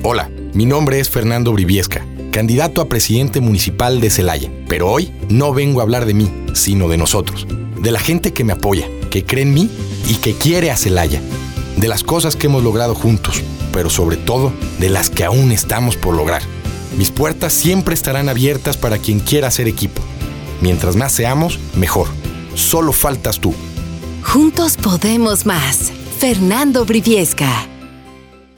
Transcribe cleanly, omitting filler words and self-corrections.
Hola, mi nombre es Fernando Briviesca, candidato a presidente municipal de Celaya. Pero hoy no vengo a hablar de mí, sino de nosotros. De la gente que me apoya, que cree en mí y que quiere a Celaya. De las cosas que hemos logrado juntos, pero sobre todo de las que aún estamos por lograr. Mis puertas siempre estarán abiertas para quien quiera hacer equipo. Mientras más seamos, mejor. Solo faltas tú. Juntos podemos más. Fernando Briviesca.